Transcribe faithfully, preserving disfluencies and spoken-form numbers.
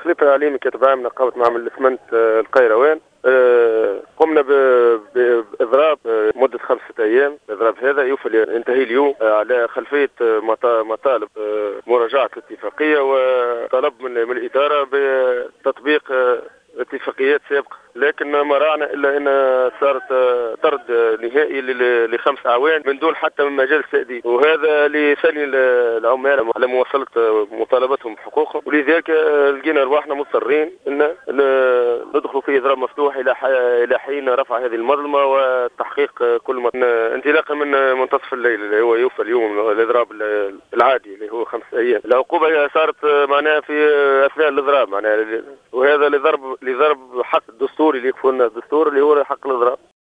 خليفة العليمي كاتب عام نقابة معمل الاسمنت القيروان. قمنا بإضراب مدة خمسة أيام. الإضراب هذا يوفى ينتهي اليوم على خلفية مطالب مراجعة الاتفاقية وطلب من الإدارة بتطبيق اتفاقيات سابقة، لكن ما رانا الا ان صارت طرد نهائي لخمس اعوان من دون حتى من مجال التأديب، وهذا لثني العمال على مواصله مطالبتهم بحقوقهم، ولذلك لقينا رواحنا مضطرين ان ندخلوا في اضراب مفتوح الى الى حين رفع هذه المظلمه وتحقيق كل ما انطلاقا من منتصف الليل اللي هو يوفى اليوم الاضراب العادي اللي هو خمس ايام. العقوبه صارت معناها في اثناء الاضراب معناها، وهذا لضرب لضرب حق الدستوري اللي يكفلنا الدستور اللي هو حق الاضراب.